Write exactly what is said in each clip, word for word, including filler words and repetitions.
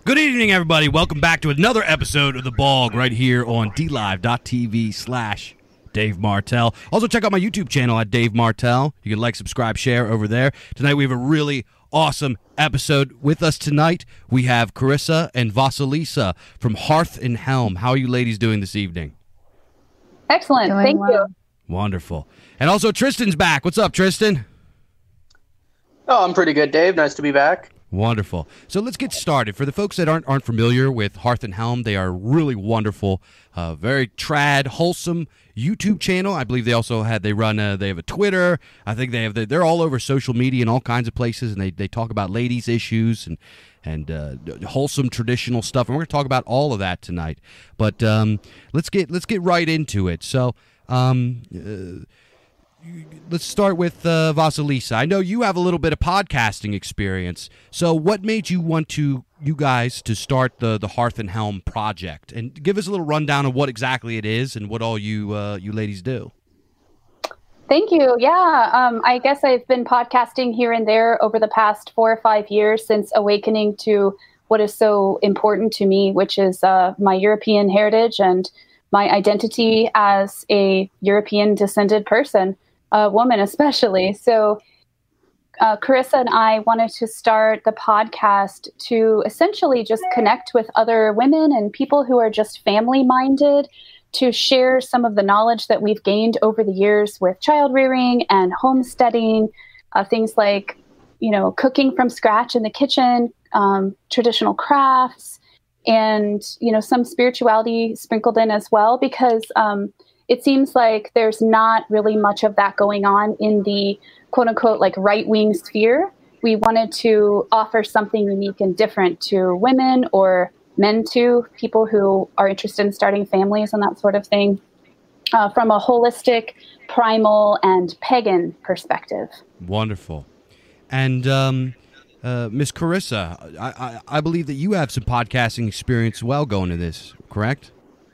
Good evening, everybody. Welcome back to another episode of The Bog right here on D live dot T V slash Dave Martell. Also, check out my YouTube channel at Dave Martell. You can like, subscribe, share over there. Tonight, we have a really awesome episode with us tonight. We have Carissa and Vasilisa from Hearth and Helm. How are you ladies doing this evening? Excellent. Doing Thank well. you. Wonderful. And also, Tristan's back. What's up, Tristan? Oh, I'm pretty good, Dave. Nice to be back. Wonderful. So let's get started. For the folks that aren't aren't familiar with Hearth and Helm, they are really wonderful, uh, very trad, wholesome YouTube channel. I believe they also had they run uh, they have a Twitter. I think they have the, they're all over social media and all kinds of places, and they, they talk about ladies issues and and uh, wholesome traditional stuff. And we're going to talk about all of that tonight. But um, let's get let's get right into it. So. Um, uh, Let's start with uh, Vasilisa. I know you have a little bit of podcasting experience. So what made you want to, you guys, to start the, the Hearth and Helm project? And give us a little rundown of what exactly it is and what all you uh, you ladies do. Thank you. Yeah, um, I guess I've been podcasting here and there over the past four or five years since awakening to what is so important to me, which is uh, my European heritage and my identity as a European descended person. A woman especially. So uh, Carissa and I wanted to start the podcast to essentially just connect with other women and people who are just family minded, to share some of the knowledge that we've gained over the years with child rearing and homesteading, uh, things like, you know, cooking from scratch in the kitchen, um, traditional crafts, and, you know, some spirituality sprinkled in as well, because um, it seems like there's not really much of that going on in the quote unquote like right-wing sphere. We wanted to offer something unique and different to women or men too, people who are interested in starting families and that sort of thing, uh, from a holistic, primal, and pagan perspective. Wonderful. And um, uh, Miss Carissa, I, I, I believe that you have some podcasting experience as well going to this, correct?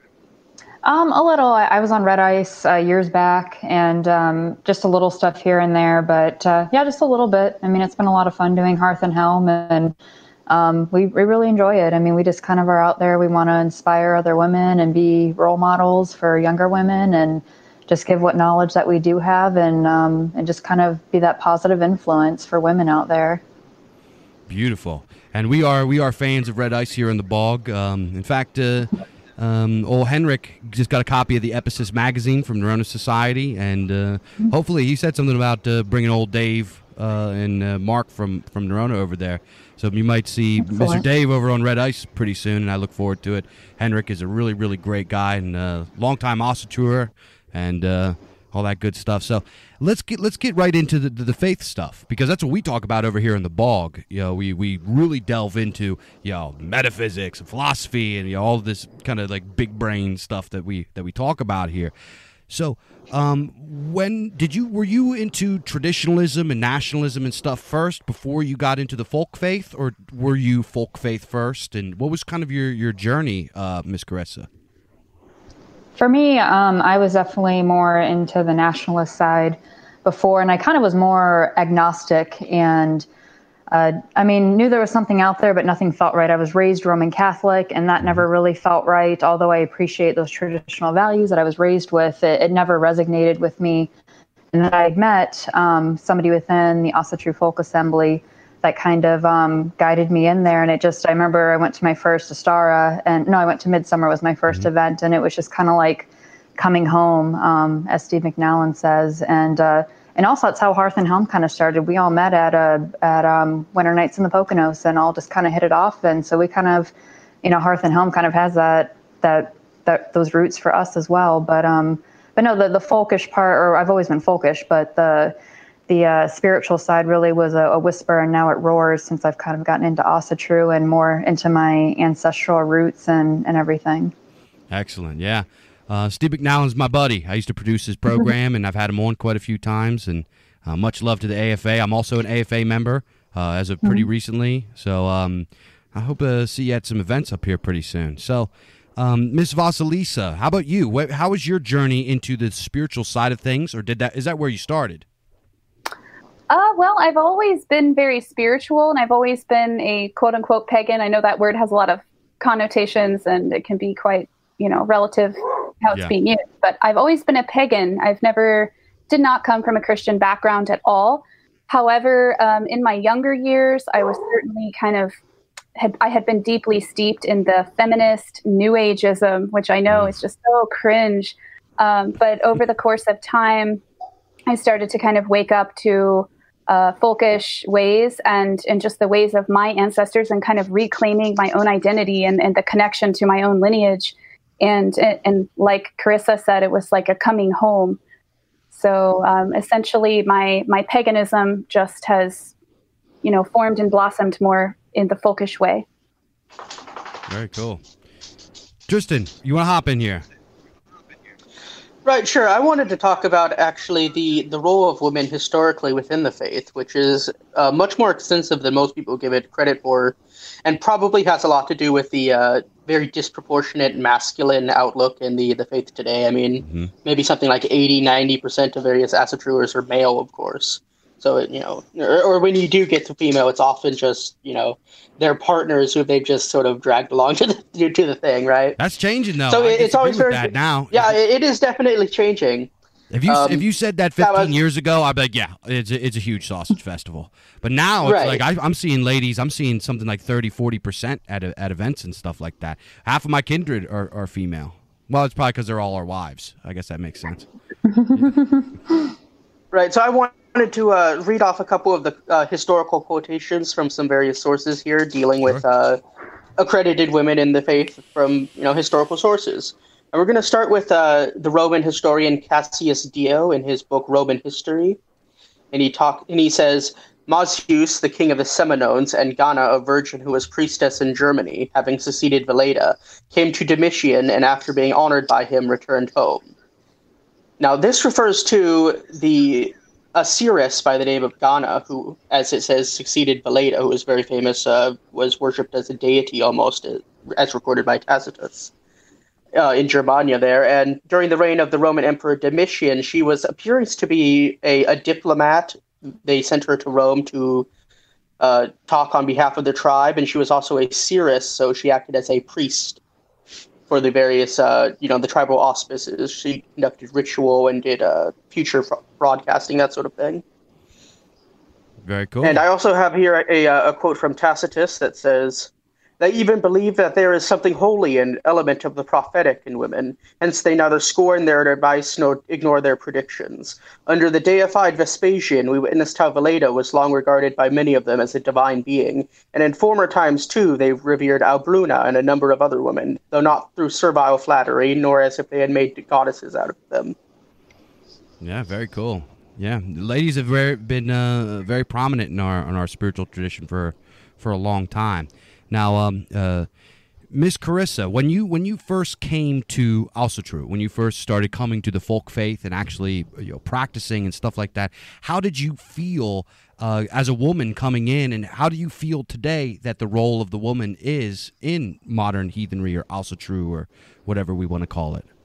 Um, a little. I, I was on Red Ice uh, years back, and um, just a little stuff here and there. But uh, yeah, just a little bit. I mean, it's been a lot of fun doing Hearth and Helm, and um, we, we really enjoy it. I mean, we just kind of are out there. We want to inspire other women and be role models for younger women, and just give what knowledge that we do have, and um, and just kind of be that positive influence for women out there. Beautiful. And we are we are fans of Red Ice here in the Bog. Um, in fact. Uh, Um, old Henrik just got a copy of the Ephesus magazine from Neurona Society, and uh, hopefully he said something about uh, bringing old Dave uh, and uh, Mark from, from Neurona over there. So you might see Excellent. Mister Dave over on Red Ice pretty soon, and I look forward to it. Henrik is a really, really great guy and uh, long-time ossateur and uh, all that good stuff. So let's get let's get right into the, the, the faith stuff, because that's what we talk about over here in the Bog. You know, we, we really delve into, you know, metaphysics and philosophy and, you know, all this kind of like big brain stuff that we that we talk about here. So, um, when did you were you into traditionalism and nationalism and stuff first before you got into the folk faith, or were you folk faith first? And what was kind of your your journey, uh, Miss Carissa? For me, um, I was definitely more into the nationalist side before, and I kind of was more agnostic and, uh, I mean, knew there was something out there, but nothing felt right. I was raised Roman Catholic, and that never really felt right. Although I appreciate those traditional values that I was raised with, it, it never resonated with me. And then I met um, somebody within the Asatru Folk Assembly that kind of um, guided me in there. And it just, I remember I went to my first Astara, and no, I went to Midsummer was my first mm-hmm. event. And it was just kind of like coming home, um, as Steve McNallen says. And uh, and also that's how Hearth and Helm kind of started. We all met at a, at um, Winter Nights in the Poconos and all just kind of hit it off. And so we kind of, you know, Hearth and Helm kind of has that, that, that those roots for us as well. But, um, but no, the, the folkish part, or I've always been folkish, but the, The uh, spiritual side really was a, a whisper, and now it roars since I've kind of gotten into Asatru and more into my ancestral roots and, and everything. Excellent, yeah. Uh, Steve McNallen's my buddy. I used to produce his program, and I've had him on quite a few times, and uh, much love to the A F A. I'm also an A F A member uh, as of pretty mm-hmm. recently, so um, I hope to see you at some events up here pretty soon. So, um, Miss Vasilisa, how about you? What, how was your journey into the spiritual side of things, or did that is that where you started? Uh, well, I've always been very spiritual, and I've always been a quote unquote pagan. I know that word has a lot of connotations, and it can be quite, you know, relative how it's Yeah. being used. But I've always been a pagan. I've never, did not come from a Christian background at all. However, um, in my younger years, I was certainly kind of, had, I had been deeply steeped in the feminist New Ageism, which I know is just so cringe. Um, but over the course of time, I started to kind of wake up to uh, folkish ways and, and just the ways of my ancestors, and kind of reclaiming my own identity and, and the connection to my own lineage. And, and, and like Carissa said, it was like a coming home. So um, essentially my, my paganism just has, you know, formed and blossomed more in the folkish way. Very cool. Tristan, you want to hop in here? Right, sure. I wanted to talk about actually the, the role of women historically within the faith, which is uh, much more extensive than most people give it credit for, and probably has a lot to do with the uh, very disproportionate masculine outlook in the, the faith today. I mean, mm-hmm. maybe something like eighty, ninety percent of various asatruers are male, of course. So, you know, or, or when you do get to female, it's often just, you know, their partners who they've just sort of dragged along to the to the thing, right? That's changing, though. So I it's always with very, that now. Yeah, it is definitely changing. If you um, if you said that fifteen that was, years ago, I'd be like, yeah, it's a, it's a huge sausage festival. But now it's right. like I, I'm seeing ladies, I'm seeing something like thirty, forty percent at a, at events and stuff like that. Half of my kindred are, are female. Well, it's probably because they're all our wives. I guess that makes sense. Yeah. Right. So I wanted to uh, read off a couple of the uh, historical quotations from some various sources here dealing Sure. with uh, accredited women in the faith from, you know, historical sources. And we're going to start with uh, the Roman historian Cassius Dio in his book Roman History. And he talk, and he says, Mausolus, the king of the Seminones, and Gana, a virgin who was priestess in Germany, having succeeded Veleda, came to Domitian, and after being honored by him, returned home. Now, this refers to the Osiris by the name of Gana, who, as it says, succeeded Veleda, who was very famous, uh, was worshipped as a deity almost, as recorded by Tacitus. Uh, in Germania there, and during the reign of the Roman Emperor Domitian, she was appears to be a, a diplomat. They sent her to Rome to uh, talk on behalf of the tribe, and she was also a seeress, so she acted as a priest for the various, uh, you know, the tribal auspices. She conducted ritual and did uh, future broadcasting, that sort of thing. Very cool. And I also have here a, a, a quote from Tacitus that says, they even believe that there is something holy and element of the prophetic in women, hence they neither scorn their advice nor ignore their predictions. Under the deified Vespasian, we witnessed how Veleda was long regarded by many of them as a divine being, and in former times, too, they revered Albruna and a number of other women, though not through servile flattery, nor as if they had made goddesses out of them. Yeah, very cool. Yeah, ladies have very, been uh, very prominent in our in our spiritual tradition for for a long time. Now, um, uh, Miss Carissa, when you when you first came to Asatru, when you first started coming to the folk faith and actually, you know, practicing and stuff like that, how did you feel uh, as a woman coming in, and how do you feel today that the role of the woman is in modern heathenry or Asatru or whatever we want to call it?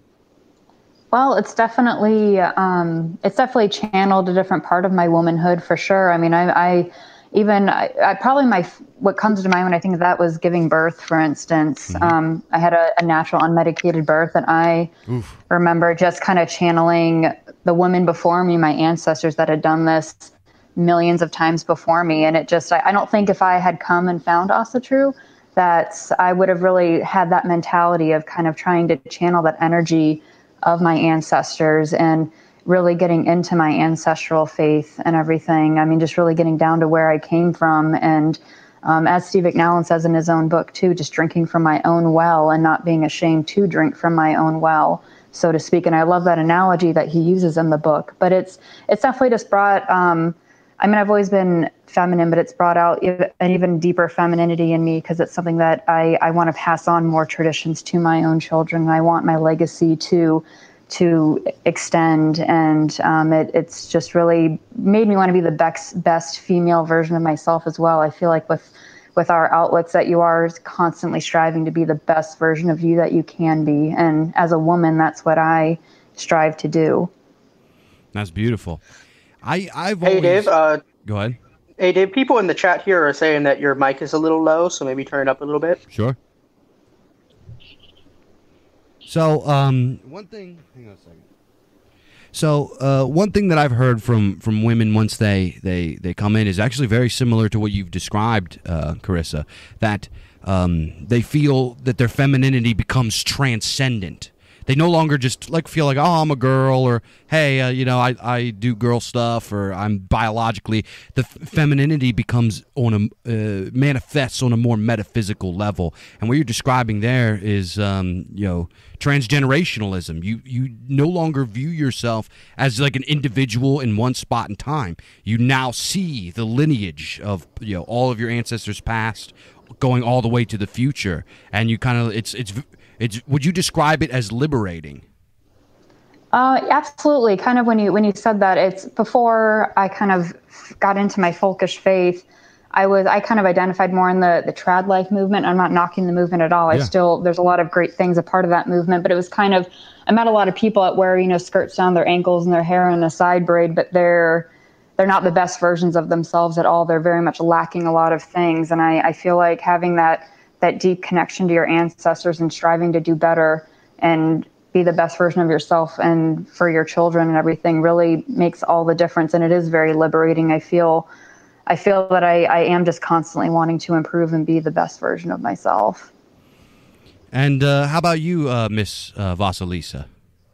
Well, it's definitely um, it's definitely channeled a different part of my womanhood for sure. I mean, I. I Even I, I probably my what comes to mind when I think of that was giving birth, for instance. Mm-hmm. Um, I had a, a natural unmedicated birth, and I Oof. remember just kind of channeling the women before me, my ancestors that had done this millions of times before me. And it just, I, I don't think if I had come and found Asatru, that I would have really had that mentality of kind of trying to channel that energy of my ancestors and really getting into my ancestral faith and everything. I mean, just really getting down to where I came from. And um, as Steve McNallen says in his own book, too, just drinking from my own well and not being ashamed to drink from my own well, so to speak. And I love that analogy that he uses in the book. But it's it's definitely just brought, um, I mean, I've always been feminine, but it's brought out an even deeper femininity in me because it's something that I, I want to pass on more traditions to my own children. I want my legacy to to extend, and um, it, it's just really made me want to be the best, best female version of myself as well. I feel like with with our outlets that you are constantly striving to be the best version of you that you can be, and as a woman, that's what I strive to do. That's beautiful. I I've Hey, always Dave. Uh, go ahead. hey, Dave. People in the chat here are saying that your mic is a little low, so maybe turn it up a little bit. Sure. So, um, one thing. Hang on a second. So, uh, one thing that I've heard from, from women once they, they, they come in is actually very similar to what you've described, uh, Carissa. That um, they feel that their femininity becomes transcendent. They no longer just like feel like, oh, I'm a girl, or hey, uh, you know, I, I do girl stuff, or I'm biologically. The f- femininity becomes on a uh, manifests on a more metaphysical level, and what you're describing there is, um, you know, transgenerationalism. You you no longer view yourself as like an individual in one spot in time. You now see the lineage of, you know, all of your ancestors past, going all the way to the future, and you kind of it's it's. It's, would you describe it as liberating? Uh, absolutely. Kind of when you when you said that, it's before I kind of got into my folkish faith, I was I kind of identified more in the the trad life movement. I'm not knocking the movement at all. I Yeah. still there's a lot of great things a part of that movement, but it was kind of I met a lot of people that wear, you know, skirts down their ankles and their hair in a side braid, but they're they're not the best versions of themselves at all. They're very much lacking a lot of things, and I, I feel like having that. that deep connection to your ancestors and striving to do better and be the best version of yourself and for your children and everything really makes all the difference. And it is very liberating. I feel, I feel that I, I am just constantly wanting to improve and be the best version of myself. And uh, how about you, uh, Miss uh, Vasilisa?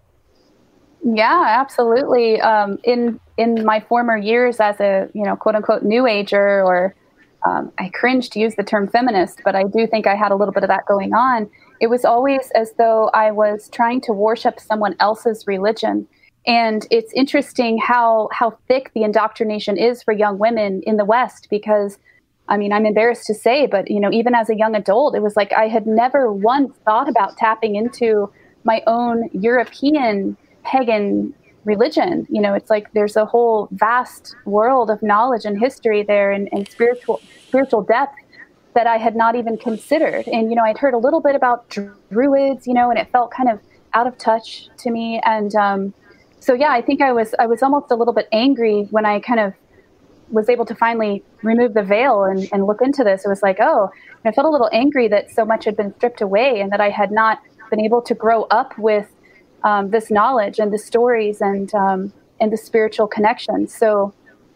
Yeah, absolutely. Um, in in my former years as a, you know, quote unquote new ager, or um, I cringe to use the term feminist, but I do think I had a little bit of that going on. It was always as though I was trying to worship someone else's religion. And it's interesting how how thick the indoctrination is for young women in the West, because I mean, I'm embarrassed to say, but, you know, even as a young adult, it was like I had never once thought about tapping into my own European pagan religion. You know, it's like there's a whole vast world of knowledge and history there, and, and spiritual spiritual depth that I had not even considered. And, you know, I'd heard a little bit about druids, you know, and it felt kind of out of touch to me. And um, so, yeah, I think I was I was almost a little bit angry when I kind of was able to finally remove the veil and, and look into this. It was like, oh, and I felt a little angry that so much had been stripped away and that I had not been able to grow up with um, this knowledge and the stories and um, and the spiritual connections. So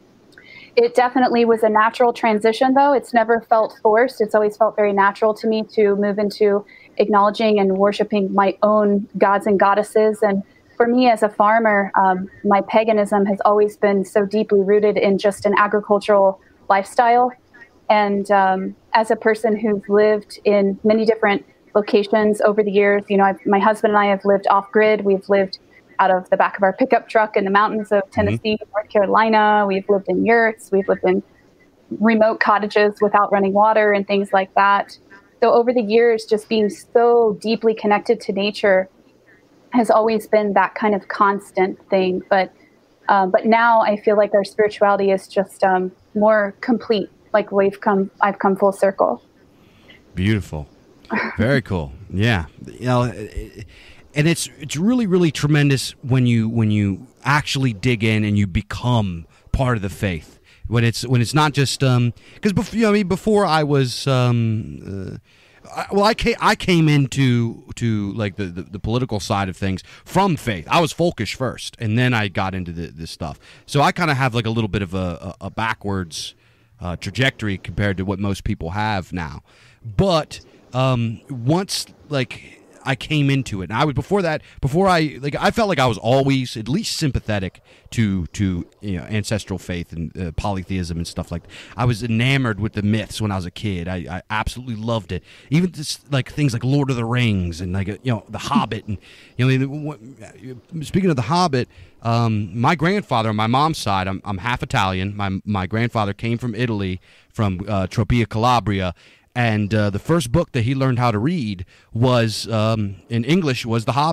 it definitely was a natural transition, though. It's never felt forced. It's always felt very natural to me to move into acknowledging and worshiping my own gods and goddesses. And for me as a farmer, um, my paganism has always been so deeply rooted in just an agricultural lifestyle. And um, as a person who's lived in many different locations over the years, you know, I've, my husband and I have lived off grid. We've lived out of the back of our pickup truck in the mountains of Tennessee, mm-hmm. North Carolina. We've lived in yurts. We've lived in remote cottages without running water and things like that. So over the years, just being so deeply connected to nature has always been that kind of constant thing. But um, but now I feel like our spirituality is just um, more complete. Like we've come, I've come full circle. Beautiful. Very cool. Yeah. You know, and it's it's really, really tremendous when you when you actually dig in and you become part of the faith. When it's when it's not just um because before you know, I mean before I was um uh, I, well I came I came into to like the, the, the political side of things from faith. I was folkish first, and then I got into the, this stuff. So I kind of have like a little bit of a, a, a backwards uh, trajectory compared to what most people have now. But um, once like I came into it, and I was before that before I like I felt like I was always at least sympathetic to to you know ancestral faith and uh, polytheism and stuff like that. I was enamored with the myths when I was a kid. I, I absolutely loved it. Even just like things like Lord of the Rings and like you know The Hobbit, and you know speaking of The Hobbit, um, my grandfather on my mom's side, I'm I'm half Italian. My my grandfather came from Italy, from uh, Tropea, Calabria. And uh, the first book that he learned how to read was um, in English was The Hobbit,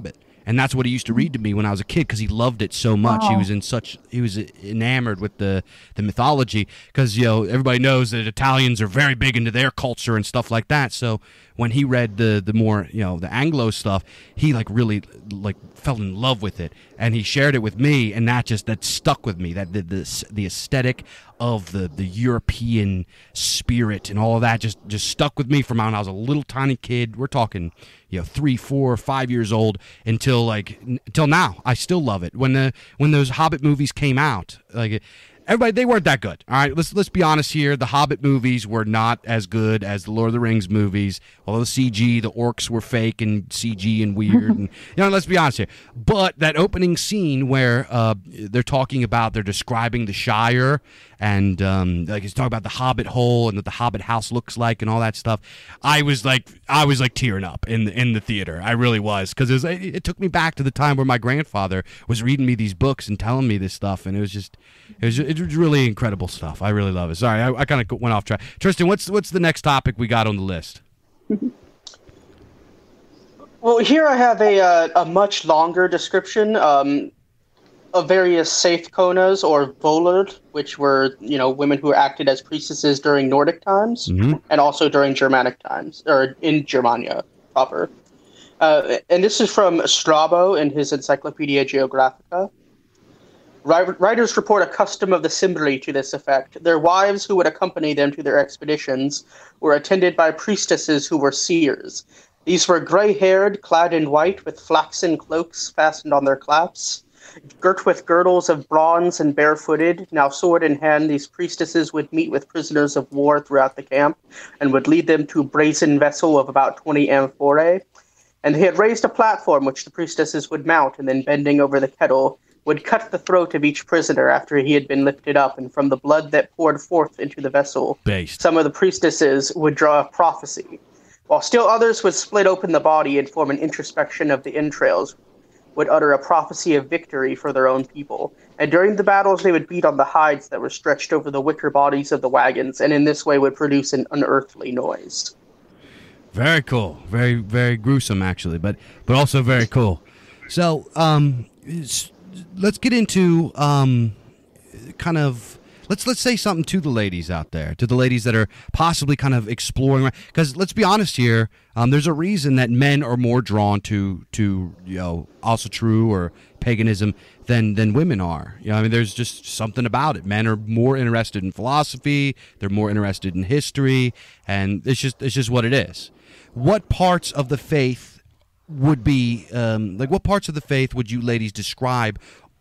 And that's what he used to read to me when I was a kid because he loved it so much. Wow. He was in such he was enamored with the the mythology because you know everybody knows that Italians are very big into their culture and stuff like that. So when he read the the more you know the Anglo stuff, he like really like fell in love with it, and he shared it with me, and that just that stuck with me. That the the, the aesthetic of the the European spirit and all of that just just stuck with me from when I was a little tiny kid. We're talking you know three, four, five years old until like until now. I still love it. When the when those Hobbit movies came out, like everybody, they weren't that good. All right, let's let's be honest here. The Hobbit movies were not as good as the Lord of the Rings movies. Although the C G, the orcs were fake and C G and weird, and you know, let's be honest here. But that opening scene where uh, they're talking about, they're describing the Shire, and um, like it's talking about the Hobbit hole and what the Hobbit house looks like and all that stuff. I was like, I was like tearing up in the, in the theater. I really was because it, was, it, it took me back to the time where my grandfather was reading me these books and telling me this stuff, and it was just, it was, it was really incredible stuff. I really love it. Sorry, I, I kind of went off track. Tristan, what's what's the next topic we got on the list? Well, here I have a uh, a much longer description um, of various Seith Konas or Volund, which were you know women who acted as priestesses during Nordic times Mm-hmm. and also during Germanic times, or in Germania proper. Uh, and this is from Strabo in his Encyclopedia Geographica. Writers report a custom of the Cimbri to this effect. Their wives who would accompany them to their expeditions were attended by priestesses who were seers. These were gray-haired, clad in white, with flaxen cloaks fastened on their claps. Girt with girdles of bronze and barefooted, now sword in hand, these priestesses would meet with prisoners of war throughout the camp and would lead them to a brazen vessel of about twenty amphorae. And they had raised a platform which the priestesses would mount, and then bending over the kettle, would cut the throat of each prisoner after he had been lifted up, and from the blood that poured forth into the vessel, Based. some of the priestesses would draw a prophecy, while still others would split open the body and form an introspection of the entrails, would utter a prophecy of victory for their own people. And during the battles, they would beat on the hides that were stretched over the wicker bodies of the wagons, and in this way would produce an unearthly noise. Very cool. Very, very gruesome, actually, but but also very cool. So, um, let's get into um, kind of let's let's say something to the ladies out there, to the ladies that are possibly kind of exploring. Because let's be honest here, um, there's a reason that men are more drawn to to you know Asatru or paganism than than women are. You know, I mean, there's just something about it. Men are more interested in philosophy. They're more interested in history, and it's just it's just what it is. What parts of the faith would be um, like? What parts of the faith would you ladies describe?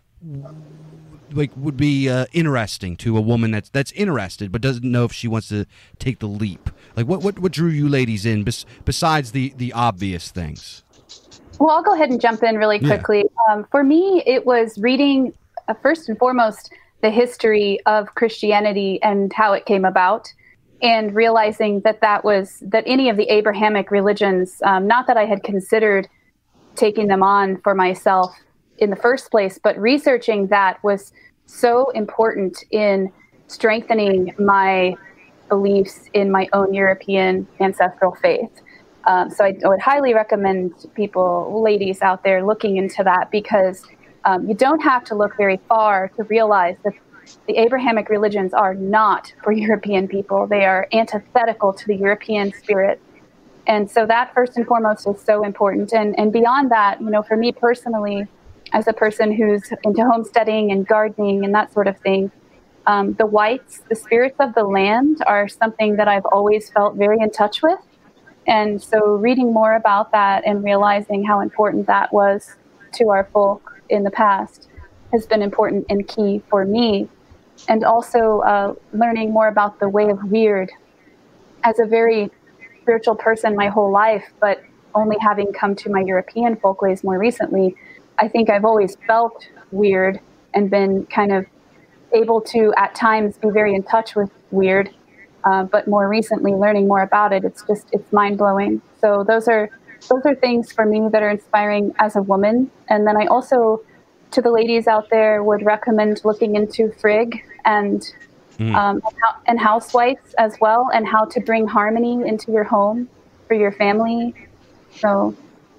Like would be uh, interesting to a woman that's that's interested but doesn't know if she wants to take the leap. Like what what, what drew you ladies in bes- besides the the obvious things? Well, I'll go ahead and jump in really quickly. Yeah. Um, for me, it was reading uh, first and foremost the history of Christianity and how it came about, and realizing that that was that any of the Abrahamic religions, um, not that I had considered taking them on for myself in the first place, but researching that was so important in strengthening my beliefs in my own European ancestral faith. Um, so I, I would highly recommend people, ladies out there, looking into that, because um, you don't have to look very far to realize that the Abrahamic religions are not for European people. They are antithetical to the European spirit. And so that first and foremost is so important. And and beyond that, you know, for me personally, as a person who's into homesteading and gardening and that sort of thing, um, the whites, the spirits of the land, are something that I've always felt very in touch with. And so reading more about that and realizing how important that was to our folk in the past has been important and key for me. And also uh, learning more about the way of weird. As a very spiritual person my whole life, but only having come to my European folkways more recently, I think I've always felt weird and been kind of able to, at times, be very in touch with weird. Uh, but more recently, learning more about it, it's just, it's mind-blowing. So those are those are things for me that are inspiring as a woman. And then I also, to the ladies out there, would recommend looking into Frigg and mm. um, and housewives as well, and how to bring harmony into your home for your family. So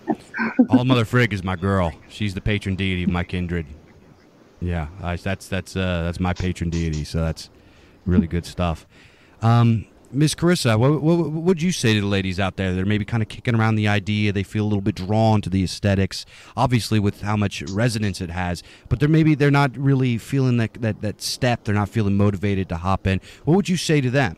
All Mother Frigg is my girl. She's the patron deity of my kindred. Yeah, I, that's that's uh, that's my patron deity. So that's really good stuff. Um, Miss Carissa, what, what, what would you say to the ladies out there that are maybe kind of kicking around the idea? They feel a little bit drawn to the aesthetics, obviously with how much resonance it has, but they're maybe they're not really feeling that, that, that step. They're not feeling motivated to hop in. What would you say to them?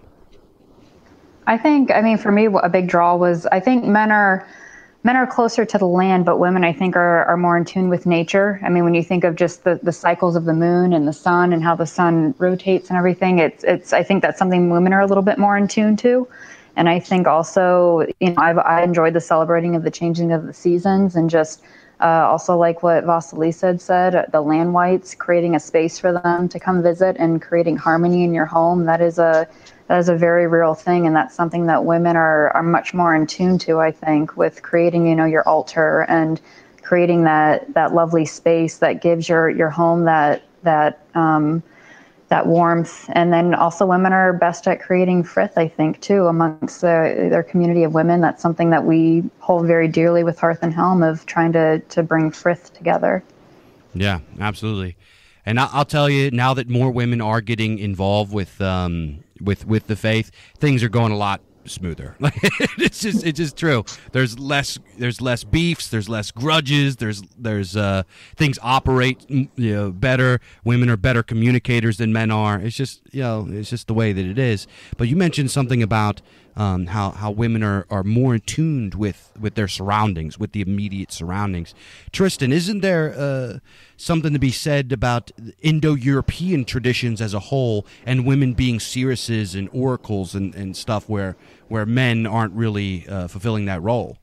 I think, I mean, for me, a big draw was, I think men are men are closer to the land, but women, I think, are, are more in tune with nature. I mean, when you think of just the, the cycles of the moon and the sun and how the sun rotates and everything, it's, it's, I think that's something women are a little bit more in tune to. And I think also, you know, I've, I enjoyed the celebrating of the changing of the seasons, and just uh, also like what Vasilisa had said, the land whites, creating a space for them to come visit and creating harmony in your home. That is a, that is a very real thing. And that's something that women are, are much more in tune to, I think, with creating, you know, your altar and creating that, that lovely space that gives your, your home that, that, um, that warmth. And then also women are best at creating frith, I think, too, amongst the, their community of women. That's something that we hold very dearly with Hearth and Helm, of trying to, to bring frith together. Yeah, absolutely. And I'll tell you, now that more women are getting involved with um, with with the faith, things are going a lot smoother. it's just it's just true. There's less there's less beefs. There's less grudges. There's there's uh, things operate you know better. Women are better communicators than men are. It's just you know it's just the way that it is. But you mentioned something about um, how how women are, are more in tuned with, with their surroundings, with the immediate surroundings. Tristan, isn't there uh, something to be said about Indo-European traditions as a whole, and women being seeresses and oracles and, and stuff where where men aren't really uh, fulfilling that role?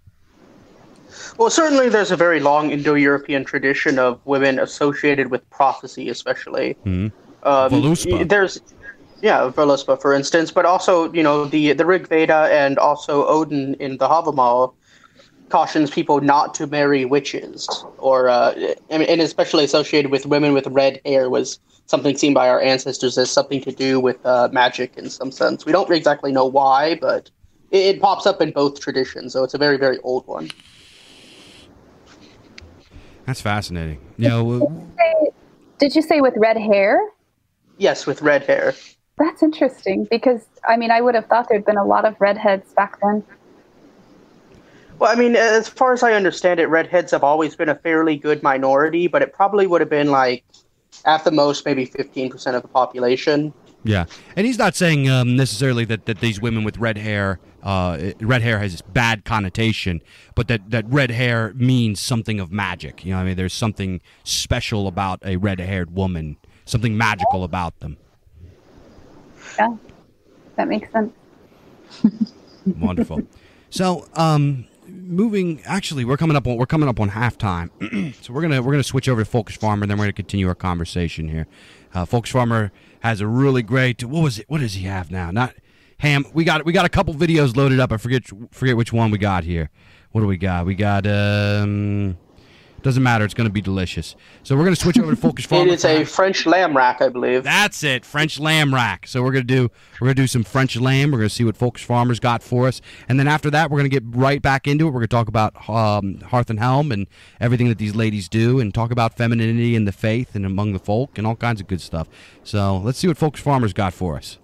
Well, certainly there's a very long Indo-European tradition of women associated with prophecy, especially. Mm-hmm. Um, Voluspa. There's, yeah, Voluspa, for instance, but also, you know, the, the Rig Veda and also Odin in the Havamal cautions people not to marry witches, or uh, and especially associated with women with red hair was something seen by our ancestors as something to do with uh, magic in some sense. We don't exactly know why, but it, it pops up in both traditions, so it's a very, very old one. That's fascinating. You know, did you say, did you say with red hair? Yes, with red hair. That's interesting, because, I mean, I would have thought there'd been a lot of redheads back then. Well, I mean, as far as I understand it, redheads have always been a fairly good minority, but it probably would have been like, at the most, maybe fifteen percent of the population. Yeah, and he's not saying um, necessarily that, that these women with red hair, uh, red hair has this bad connotation, but that, that red hair means something of magic. You know, I mean, there's something special about a red-haired woman, something magical about them. Yeah, that makes sense. Wonderful. So, um, moving. Actually, we're coming up on we're coming up on halftime, so we're gonna we're gonna switch over to Folkish Farmer, and then we're gonna continue our conversation here. Uh, Folkish Farmer has a really great. What was it? What does he have now? Not Ham. We got we got a couple videos loaded up. I forget forget which one we got here. What do we got? We got. Um, doesn't matter. It's going to be delicious. So we're going to switch over to Folkish Farmer. It is a French lamb rack, I believe. That's it, French lamb rack. So we're going to do we're going to do some French lamb. We're going to see what Folkish Farmer's got for us, and then after that, we're going to get right back into it. We're going to talk about um, Hearth and Helm and everything that these ladies do, and talk about femininity and the faith and among the folk and all kinds of good stuff. So let's see what Folkish Farmer's got for us.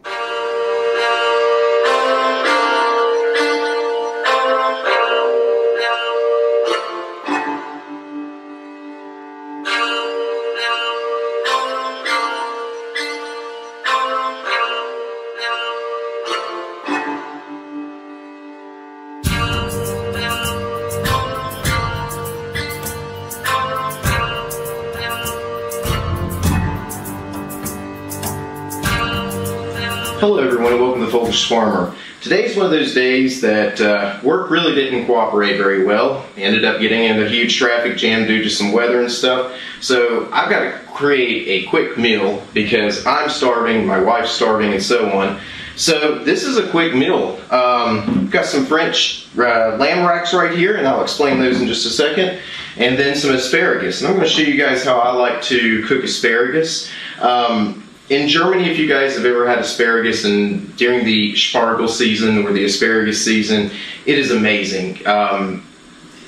Hello everyone, and welcome to Folkish Farmer. Today's one of those days that uh, work really didn't cooperate very well. We ended up getting in a huge traffic jam due to some weather and stuff. So I've got to create a quick meal because I'm starving, my wife's starving, and so on. So this is a quick meal. Um, we've got some French uh, lamb racks right here, and I'll explain those in just a second. And then some asparagus. And I'm going to show you guys how I like to cook asparagus. Um, In Germany, if you guys have ever had asparagus and during the Spargel season or the asparagus season, it is amazing. Um,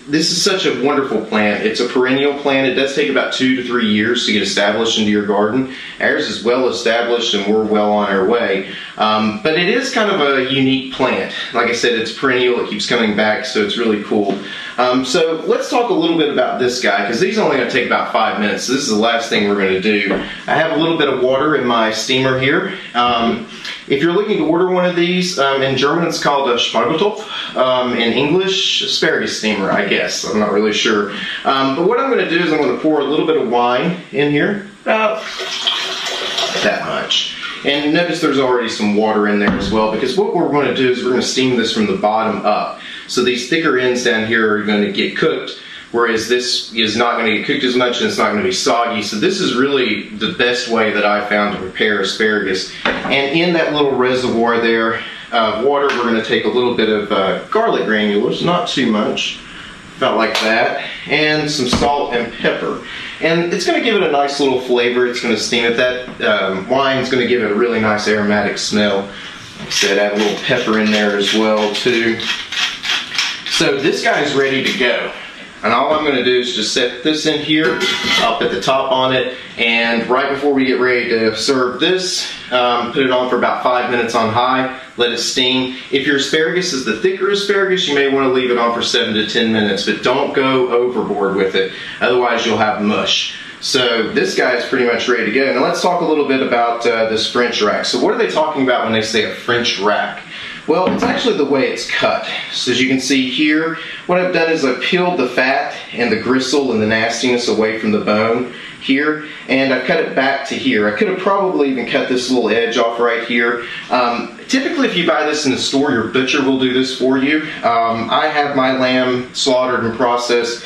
this is such a wonderful plant. It's a perennial plant. It does take about two to three years to get established into your garden. Ours is well established and we're well on our way. Um, but it is kind of a unique plant. Like I said, it's perennial. It keeps coming back, so it's really cool. Um, so let's talk a little bit about this guy, because these are only going to take about five minutes. So this is the last thing we're going to do. I have a little bit of water in my steamer here. Um, if you're looking to order one of these, um, in German it's called a Spargeltopf. Um, in English, asparagus steamer, I guess. I'm not really sure. Um, but what I'm going to do is I'm going to pour a little bit of wine in here. About that much. And notice there's already some water in there as well, because what we're going to do is we're going to steam this from the bottom up. So these thicker ends down here are going to get cooked, whereas this is not going to get cooked as much and it's not going to be soggy. So this is really the best way that I found to prepare asparagus. And in that little reservoir there of water, we're going to take a little bit of uh, garlic granules, not too much, about like that, and some salt and pepper. And it's going to give it a nice little flavor. It's going to steam it. That um, wine's going to give it a really nice aromatic smell. Like I said, add a little pepper in there as well too. So this guy's ready to go. And all I'm going to do is just set this in here, up at the top on it, and right before we get ready to serve this, um, put it on for about five minutes on high, let it steam. If your asparagus is the thicker asparagus, you may want to leave it on for seven to ten minutes, but don't go overboard with it, otherwise you'll have mush. So this guy is pretty much ready to go. Now let's talk a little bit about uh, this French rack. So what are they talking about when they say a French rack? Well, it's actually the way it's cut. So as you can see here, what I've done is I've peeled the fat and the gristle and the nastiness away from the bone here, and I've cut it back to here. I could have probably even cut this little edge off right here. Um, typically if you buy this in the store, your butcher will do this for you. Um, I have my lamb slaughtered and processed,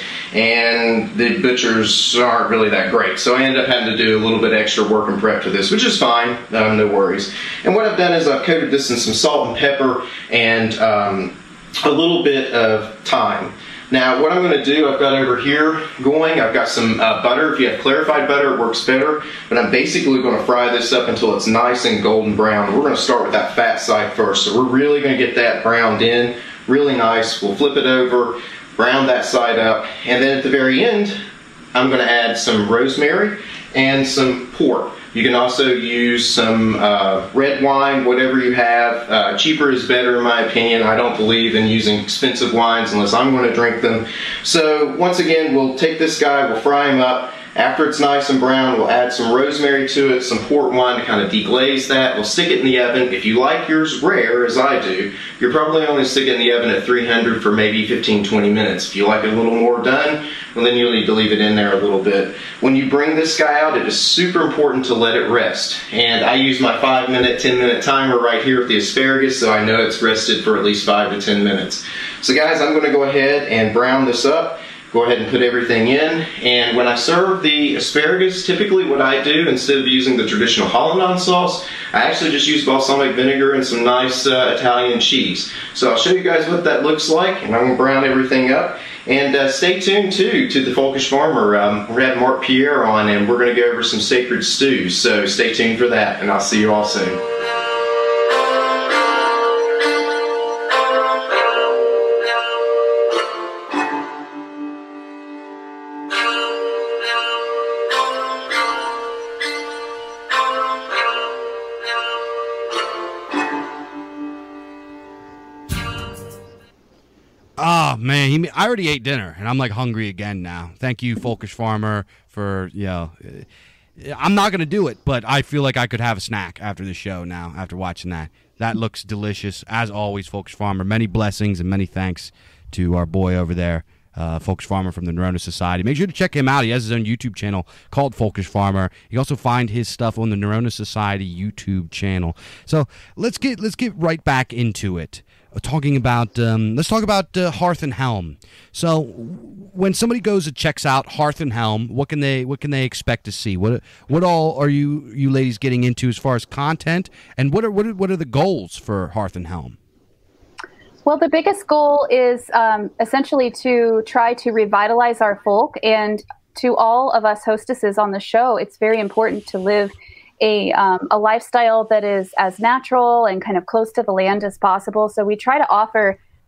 and the butchers aren't really that great. So I ended up having to do a little bit extra work and prep to this, which is fine, um, no worries. And what I've done is I've coated this in some salt and pepper and um, a little bit of thyme. Now what I'm going to do, I've got over here going, I've got some uh, butter. If you have clarified butter, it works better. But I'm basically going to fry this up until it's nice and golden brown. We're going to start with that fat side first. So we're really going to get that browned in, really nice. We'll flip it over, brown that side up, and then at the very end, I'm going to add some rosemary and some pork. You can also use some uh, red wine, whatever you have. Uh, cheaper is better in my opinion. I don't believe in using expensive wines unless I'm going to drink them. So once again, we'll take this guy, we'll fry him up. After it's nice and brown, we'll add some rosemary to it, some port wine to kind of deglaze that. We'll stick it in the oven. If you like yours rare, as I do, you're probably only stick it in the oven at three hundred for maybe fifteen to twenty minutes. If you like it a little more done, well, then you'll need to leave it in there a little bit. When you bring this guy out, it is super important to let it rest. And I use my five minute, ten minute timer right here with the asparagus, so I know it's rested for at least five to ten minutes. So guys, I'm going to go ahead and brown this up. Go ahead and put everything in, and when I serve the asparagus, typically what I do, instead of using the traditional Hollandaise sauce, I actually just use balsamic vinegar and some nice uh, Italian cheese. So I'll show you guys what that looks like, and I'm going to brown everything up. And uh, stay tuned too to the Folkish Farmer. Um, we're going to have Mark Pierre on, and we're going to go over some sacred stews, so stay tuned for that, and I'll see you all soon. Oh man, he, I already ate dinner, and I'm like hungry again now. Thank you, Folkish Farmer, for you know. I'm not gonna do it, but I feel like I could have a snack after the show now. After watching that, that looks delicious as always, Folkish Farmer. Many blessings and many thanks to our boy over there, uh, Folkish Farmer from the Nerona Society. Make sure to check him out. He has his own YouTube channel called Folkish Farmer. You can also find his stuff on the Nerona Society YouTube channel. So let's get let's get right back into it. Talking about, um, let's talk about uh, Hearth and Helm. So, when somebody goes and checks out Hearth and Helm, what can they what can they expect to see? What what all are you you ladies getting into as far as content, and what are what are, what are the goals for Hearth and Helm? Well, the biggest goal is um, essentially to try to revitalize our folk, and to all of us hostesses on the show, it's very important to live a um, a lifestyle that is as natural and kind of close to the land as possible. So we try to offer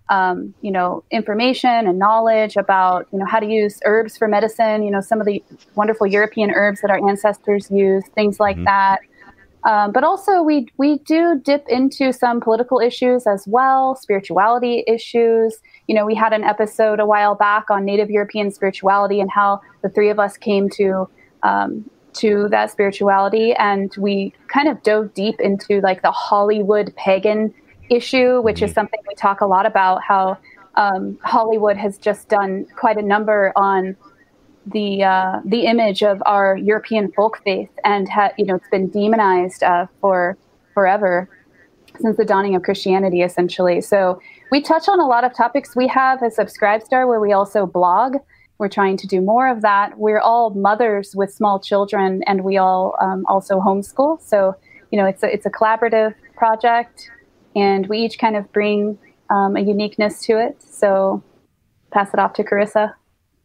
um, you know, information and knowledge about, you know, how to use herbs for medicine, you know, some of the wonderful European herbs that our ancestors used, things like mm-hmm. that. Um, but also we we do dip into some political issues as well, spirituality issues. You know, we had an episode a while back on Native European spirituality and how the three of us came to um, to that spirituality. And we kind of dove deep into like the Hollywood pagan issue, which is something we talk a lot about, how um, Hollywood has just done quite a number on the uh, the image of our European folk faith, and ha- you know, it's been demonized uh, for forever, since the dawning of Christianity, essentially. So we touch on a lot of topics. We have a Subscribestar where we also blog. We're trying to do more of that. We're all mothers with small children, and we all um, also homeschool. So, you know, it's a, it's a collaborative project, and we each kind of bring um, a uniqueness to it. So pass it off to Carissa.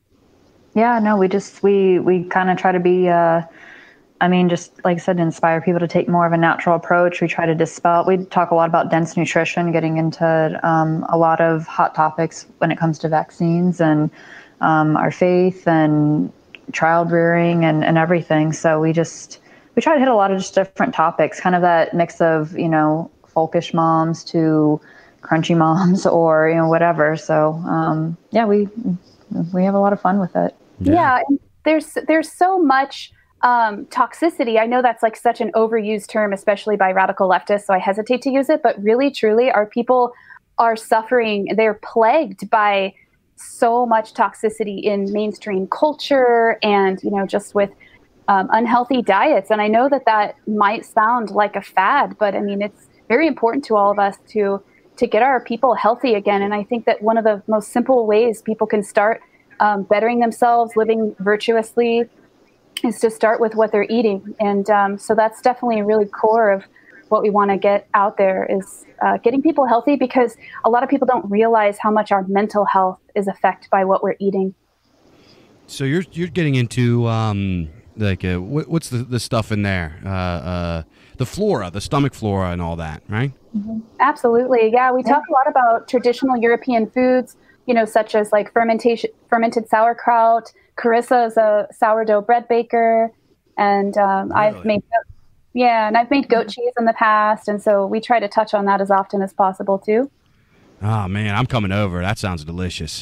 Yeah, no, we just, we, we kind of try to be, uh, I mean, just like I said, inspire people to take more of a natural approach. We try to dispel, we talk a lot about dense nutrition, getting into um, a lot of hot topics when it comes to vaccines and um, our faith and child rearing and, and everything. So we just, we try to hit a lot of just different topics, kind of that mix of, you know, folkish moms to crunchy moms or, you know, whatever. So um, yeah, we, we have a lot of fun with it. Yeah, yeah, and there's there's so much um, toxicity. I know that's like such an overused term, especially by radical leftists, so I hesitate to use it. But really, truly, our people are suffering. They're plagued by so much toxicity in mainstream culture, and you know, just with um, unhealthy diets. And I know that that might sound like a fad, but I mean, it's very important to all of us to to get our people healthy again. And I think that one of the most simple ways people can start Um, bettering themselves, living virtuously, is to start with what they're eating. And um, so that's definitely a really core of what we want to get out there, is uh, getting people healthy, because a lot of people don't realize how much our mental health is affected by what we're eating. So you're you're getting into um, like uh, what, what's the, the stuff in there? Uh, uh, the flora, the stomach flora and all that, right? Mm-hmm. Absolutely. Yeah, we talk a lot about traditional European foods, you know, such as like fermentation, fermented sauerkraut. Carissa is a sourdough bread baker, and um, really? I've made, yeah, and I've made goat cheese in the past, and so we try to touch on that as often as possible too. Oh man, I'm coming over. That sounds delicious.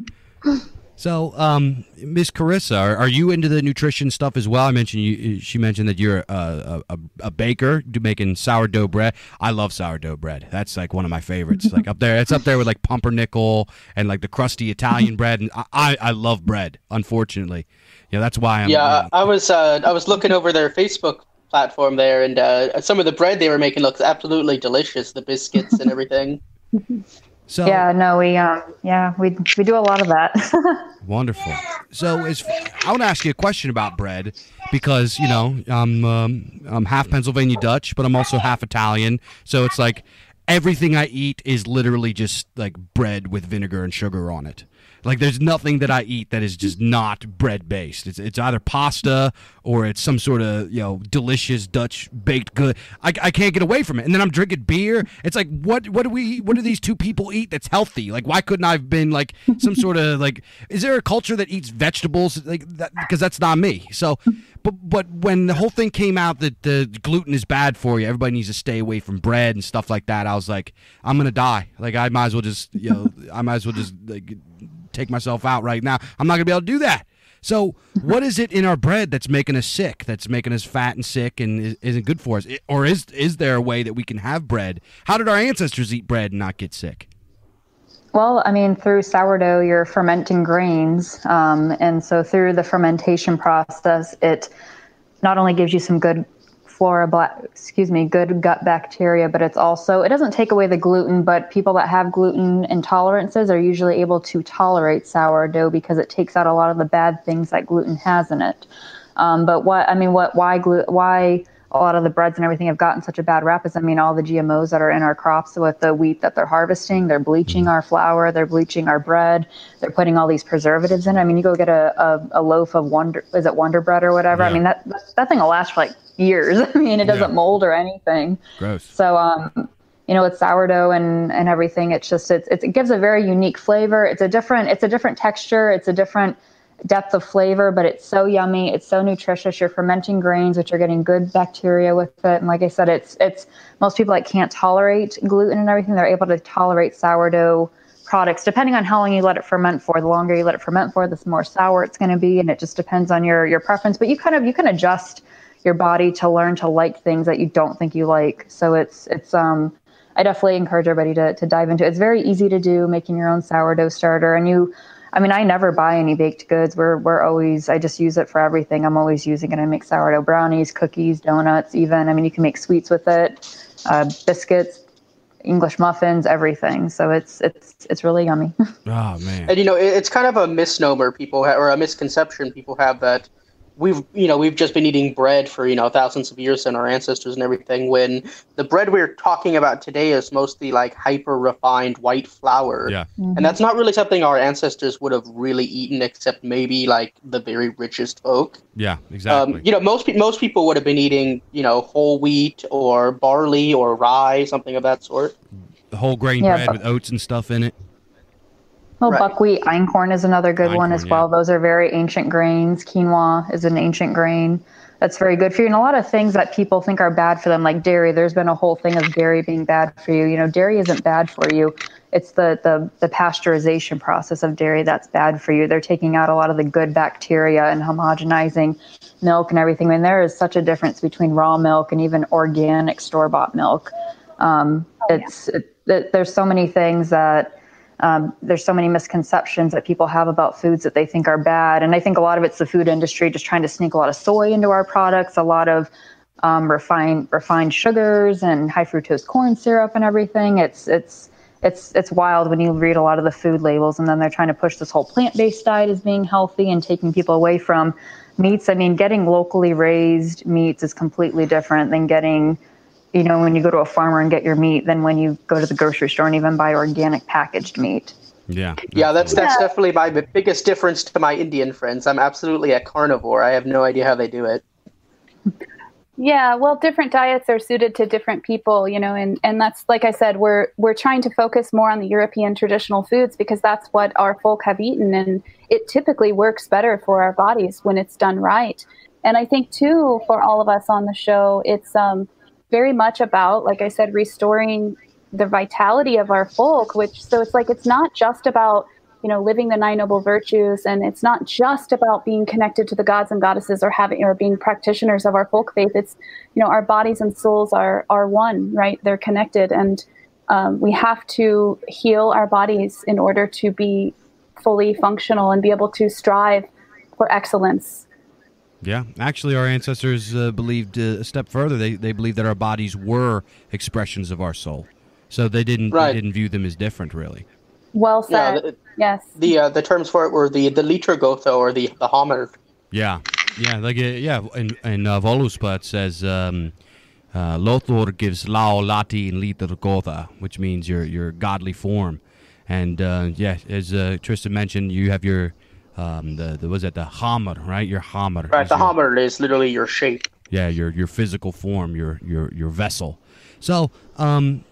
So, um, Miss Carissa, are, are you into the nutrition stuff as well? I mentioned you. She mentioned that you're a, a, a baker, making sourdough bread. I love sourdough bread. That's like one of my favorites. Like up there, it's up there with like pumpernickel and like the crusty Italian bread. And I, I love bread. Unfortunately, yeah, that's why I'm. Yeah, uh, I was uh, I was looking over their Facebook platform there, and uh, some of the bread they were making looks absolutely delicious. The biscuits and everything. So, yeah, no, we um, yeah, we we do a lot of that. Wonderful. So, as I want to ask you a question about bread, because you know I'm um, I'm half Pennsylvania Dutch, but I'm also half Italian. So it's like everything I eat is literally just like bread with vinegar and sugar on it. Like there's nothing that I eat that is just not bread based. It's it's either pasta or it's some sort of, you know, delicious Dutch baked good. I, I can't get away from it. And then I'm drinking beer. It's like what what do we what do these two people eat that's healthy? Like why couldn't I have been like some sort of like, is there a culture that eats vegetables like that? Because that's not me. So but but when the whole thing came out that the gluten is bad for you, everybody needs to stay away from bread and stuff like that, I was like, I'm gonna die. Like I might as well just, you know, I might as well just like take myself out right now. I'm not gonna be able to do that. So what is it in our bread that's making us sick, that's making us fat and sick and is, isn't good for us? Or is is there a way that we can have bread? How did our ancestors eat bread and not get sick? Well, I mean, through sourdough, you're fermenting grains. Um, and so through the fermentation process, it not only gives you some good flora, black, excuse me, good gut bacteria, but it's also, it doesn't take away the gluten, but people that have gluten intolerances are usually able to tolerate sourdough because it takes out a lot of the bad things that gluten has in it. Um, but what, I mean, what, why glu- why a lot of the breads and everything have gotten such a bad rap is, I mean, all the G M Os that are in our crops with the wheat that they're harvesting, they're bleaching our flour, they're bleaching our bread, they're putting all these preservatives in. I mean, you go get a, a, a loaf of Wonder, is it Wonder Bread or whatever? Yeah. I mean, that, that that thing will last for like years. I mean, it doesn't yeah. mold or anything. Gross. So, um, you know, with sourdough and, and everything. It's just, it's, it's, it gives a very unique flavor. It's a different, it's a different texture. It's a different depth of flavor, but it's so yummy. It's so nutritious. You're fermenting grains, which are getting good bacteria with it. And like I said, it's, it's most people that can't tolerate gluten and everything, they're able to tolerate sourdough products, depending on how long you let it ferment for. The longer you let it ferment for, the more sour it's going to be. And it just depends on your, your preference, but you kind of, you can adjust your body to learn to like things that you don't think you like. So it's, it's, um, I definitely encourage everybody to, to dive into it. It's very easy to do, making your own sourdough starter. And you, I mean, I never buy any baked goods. We're, we're always, I just use it for everything. I'm always using it. I make sourdough brownies, cookies, donuts, even. I mean, you can make sweets with it, uh, biscuits, English muffins, everything. So it's, it's, it's really yummy. Oh man. And, you know, it, it's kind of a misnomer people have, or a misconception people have, that we've, you know, we've just been eating bread for, you know, thousands of years and our ancestors and everything, when the bread we're talking about today is mostly like hyper refined white flour. Yeah. Mm-hmm. And that's not really something our ancestors would have really eaten, except maybe like the very richest folk. Yeah, exactly. Um, you know, most, pe- most people would have been eating, you know, whole wheat or barley or rye, something of that sort. The whole grain Yeah, bread but- with oats and stuff in it. Well, Right. buckwheat, einkorn is another good one Einkorn, as well. yeah. Those are very ancient grains. Quinoa is an ancient grain. That's very good for you. And a lot of things that people think are bad for them, like dairy, there's been a whole thing of dairy being bad for you. You know, dairy isn't bad for you. It's the, the, the pasteurization process of dairy that's bad for you. They're taking out a lot of the good bacteria and homogenizing milk and everything. I mean, there is such a difference between raw milk and even organic store-bought milk. Um, it's it, it, there's so many things that Um, there's so many misconceptions that people have about foods that they think are bad. And I think a lot of it's the food industry just trying to sneak a lot of soy into our products, a lot of um, refined refined sugars and high fructose corn syrup and everything. It's it's it's it's wild when you read a lot of the food labels, and then they're trying to push this whole plant-based diet as being healthy and taking people away from meats. I mean, getting locally raised meats is completely different than getting, you know, when you go to a farmer and get your meat, than when you go to the grocery store and even buy organic packaged meat. Yeah. Yeah, that's absolutely. that's definitely my b- biggest difference to my Indian friends. I'm absolutely a carnivore. I have no idea how they do it. Yeah, well, different diets are suited to different people, you know, and, and that's, like I said, we're we're trying to focus more on the European traditional foods because that's what our folk have eaten, and it typically works better for our bodies when it's done right. And I think, too, for all of us on the show, it's um, very much about, like I said, restoring the vitality of our folk, which, so it's like, it's not just about, you know, living the nine noble virtues, and it's not just about being connected to the gods and goddesses or having, or being practitioners of our folk faith. It's, you know, our bodies and souls are, are one, right? They're connected, and um, we have to heal our bodies in order to be fully functional and be able to strive for excellence. Yeah, actually, our ancestors uh, believed uh, a step further. They they believed that our bodies were expressions of our soul, so they didn't Right. they didn't view them as different, really. Well Yeah, said. the Yes. the, uh, the terms for it were the the liturgotho, or the the hammer. Yeah, yeah, like uh, yeah. In in uh, Voluspa it says, um, uh, "Lothor gives lao lati in liturgotha," which means your your godly form. And uh, yeah, as uh, Tristan mentioned, you have your um, the, the was that the hammer, right? Your hammer. Right, is the your- hammer is literally your shape. Yeah, your your physical form, your your your vessel. So, um,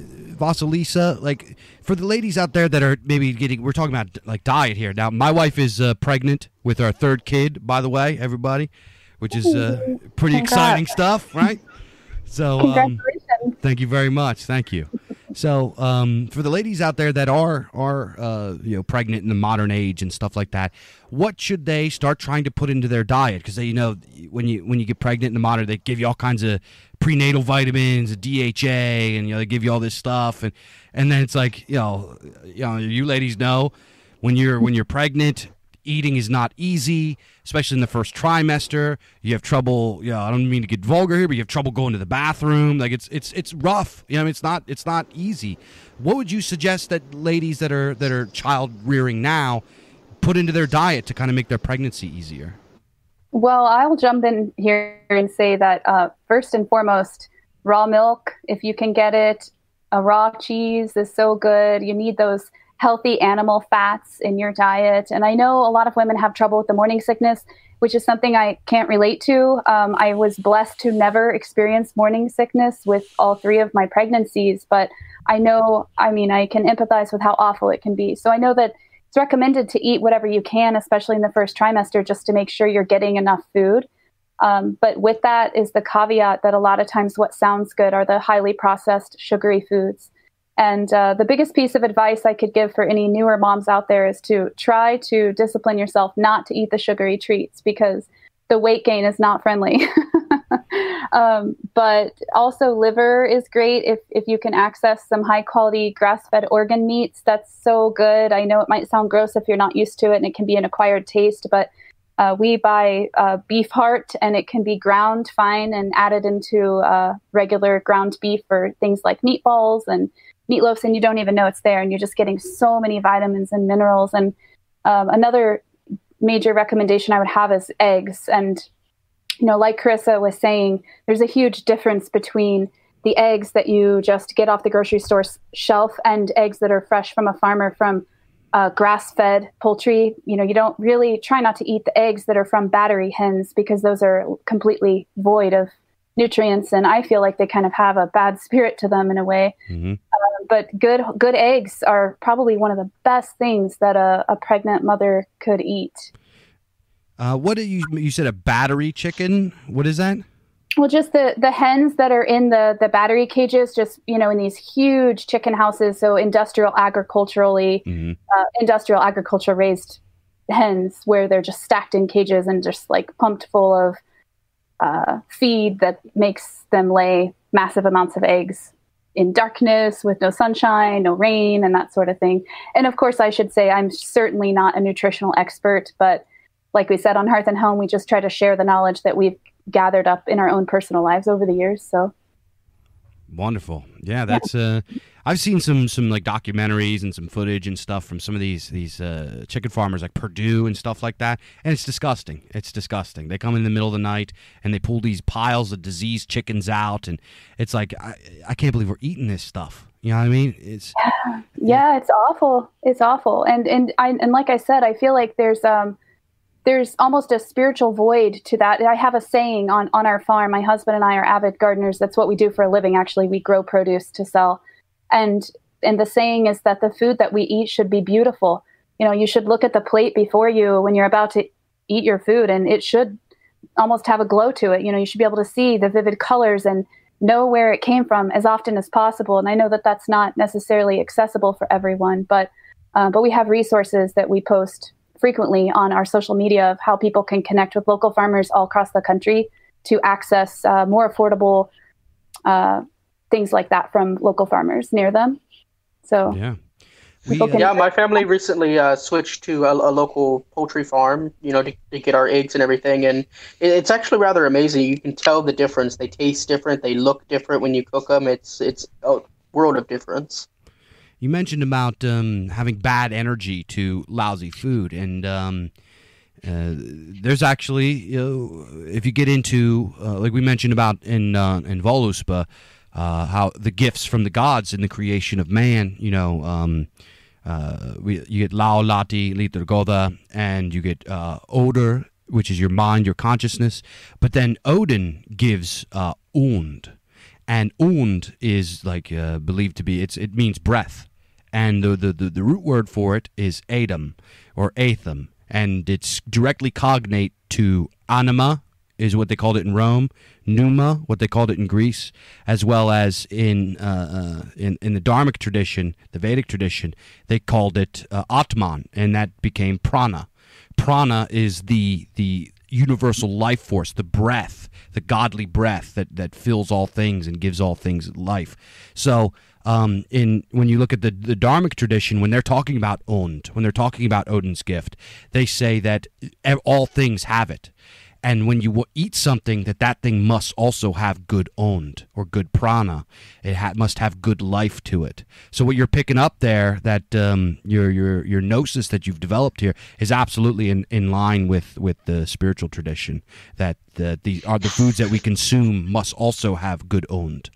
Vasilisa, like for the ladies out there that are maybe getting, we're talking about like diet here. Now, my wife is uh, pregnant with our third kid, by the way, everybody, which is uh, pretty exciting stuff, right? So, um, Congratulations. thank you very much. Thank you. So, um, for the ladies out there that are are uh, you know pregnant in the modern age and stuff like that, what should they start trying to put into their diet? Because they, you know, when you when you get pregnant in the modern, they give you all kinds of prenatal vitamins, D H A, and you know they give you all this stuff, and and then it's like you know, you know, you ladies know when you're when you're pregnant, eating is not easy, especially in the first trimester. You have trouble, you know, I don't mean to get vulgar here, but you have trouble going to the bathroom. Like it's it's it's rough. You know, it's not it's not easy. What would you suggest that ladies that are that are child rearing now put into their diet to kind of make their pregnancy easier? Well, I'll jump in here and say that uh, first and foremost, raw milk, if you can get it, a raw cheese is so good. You need those healthy animal fats in your diet. And I know a lot of women have trouble with the morning sickness, which is something I can't relate to. Um, I was blessed to never experience morning sickness with all three of my pregnancies, but I know, I mean, I can empathize with how awful it can be. So I know that it's recommended to eat whatever you can, especially in the first trimester, just to make sure you're getting enough food. Um, but with that is the caveat that a lot of times what sounds good are the highly processed sugary foods. And uh, the biggest piece of advice I could give for any newer moms out there is to try to discipline yourself not to eat the sugary treats, because the weight gain is not friendly. um, but also liver is great if, if you can access some high quality grass-fed organ meats. That's so good. I know it might sound gross if you're not used to it and it can be an acquired taste, but uh, we buy uh, beef heart and it can be ground fine and added into uh, regular ground beef for things like meatballs and meatloafs, and you don't even know it's there, and you're just getting so many vitamins and minerals. And um, another major recommendation I would have is eggs. And, you know, like Carissa was saying, there's a huge difference between the eggs that you just get off the grocery store shelf and eggs that are fresh from a farmer from uh, grass-fed poultry. You know, you don't really try not to eat the eggs that are from battery hens, because those are completely void of nutrients, and I feel like they kind of have a bad spirit to them in a way. Mm-hmm. Uh, but good good eggs are probably one of the best things that a, a pregnant mother could eat. Uh, what did you you said a battery chicken? What is that? Well, just the the hens that are in the the battery cages, just, you know, in these huge chicken houses. So industrial agriculturally, mm-hmm. uh, industrial agriculture raised hens, where they're just stacked in cages and just like pumped full of uh, feed that makes them lay massive amounts of eggs in darkness with no sunshine, no rain, and that sort of thing. And of course, I should say I'm certainly not a nutritional expert, but like we said on Hearth and Home, we just try to share the knowledge that we've gathered up in our own personal lives over the years. So wonderful. Yeah, that's uh I've seen some some like documentaries and some footage and stuff from some of these these uh, chicken farmers like Purdue and stuff like that, and it's disgusting. It's disgusting. They come in the middle of the night and they pull these piles of diseased chickens out, and it's like I, I can't believe we're eating this stuff. You know what I mean? It's yeah, yeah it's awful. It's awful. And and I and like I said, I feel like there's um there's almost a spiritual void to that. I have a saying on on our farm. My husband and I are avid gardeners. That's what we do for a living. Actually, we grow produce to sell. And and the saying is that the food that we eat should be beautiful. You know, you should look at the plate before you when you're about to eat your food, and it should almost have a glow to it. You know, you should be able to see the vivid colors and know where it came from as often as possible. And I know that that's not necessarily accessible for everyone, but uh, but we have resources that we post frequently on our social media of how people can connect with local farmers all across the country to access uh, more affordable uh things like that from local farmers near them. So yeah, we, uh, yeah. My family recently uh, switched to a, a local poultry farm, you know, to, to get our eggs and everything, and it, it's actually rather amazing. You can tell the difference. They taste different. They look different when you cook them. It's it's a world of difference. You mentioned about um, having bad energy to lousy food, and um, uh, there's actually, you know, if you get into uh, like we mentioned about in uh, in Voluspa. Uh, how the gifts from the gods in the creation of man, you know, um, uh, we, you get Lao, Lati, Litur Goda, and you get uh, Oder, which is your mind, your consciousness. But then Odin gives uh, Und, and Und is like uh, believed to be, it's it means breath. And the, the, the, the root word for it is Adam or Atham, and it's directly cognate to anima, is what they called it in Rome, pneuma, what they called it in Greece, as well as in uh, uh, in, in the Dharmic tradition, the Vedic tradition, they called it uh, Atman, and that became prana. Prana is the the universal life force, the breath, the godly breath that, that fills all things and gives all things life. So um, in when you look at the, the Dharmic tradition, when they're talking about Und, when they're talking about Odin's gift, they say that all things have it. And when you eat something, that that thing must also have good ond or good prana. It ha- must have good life to it. So what you're picking up there, that um, your your your gnosis that you've developed here, is absolutely in, in line with, with the spiritual tradition. That the the are the foods that we consume must also have good ond.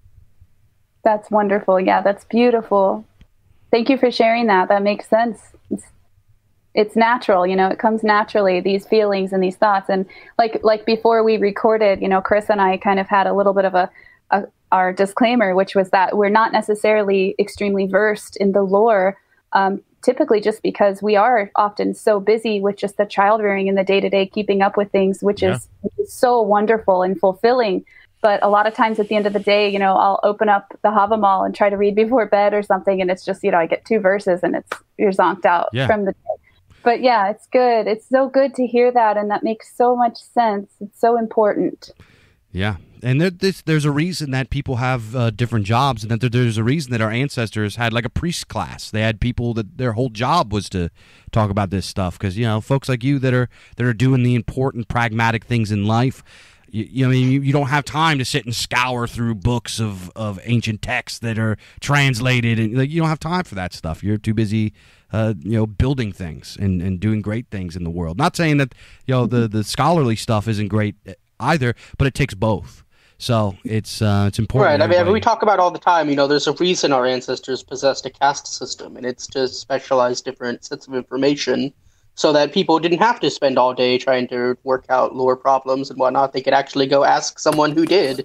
That's wonderful. Yeah, that's beautiful. Thank you for sharing that. That makes sense. It's, it's natural, you know, it comes naturally, these feelings and these thoughts. And like, like before we recorded, you know, Chris and I kind of had a little bit of a, a our disclaimer, which was that we're not necessarily extremely versed in the lore, um, typically just because we are often so busy with just the child rearing and the day to day keeping up with things, which, yeah. is, which is so wonderful and fulfilling. But a lot of times at the end of the day, you know, I'll open up the Havamal and try to read before bed or something. And it's just, you know, I get two verses and it's, you're zonked out yeah. from the day. But yeah, it's good. It's so good to hear that. And that makes so much sense. It's so important. Yeah. And there, this, there's a reason that people have uh, different jobs, and that there, there's a reason that our ancestors had like a priest class. They had people that their whole job was to talk about this stuff, because, you know, folks like you that are that are doing the important, pragmatic things in life, you, you know, you, you don't have time to sit and scour through books of, of ancient texts that are translated, and like, you don't have time for that stuff. You're too busy, uh, you know, building things and, and doing great things in the world. Not saying that, you know, the, the scholarly stuff isn't great either, but it takes both. So it's uh, it's important. Right. I mean, everybody... we talk about all the time, you know, there's a reason our ancestors possessed a caste system, and it's to specialize different sets of information so that people didn't have to spend all day trying to work out lore problems and whatnot. They could actually go ask someone who did.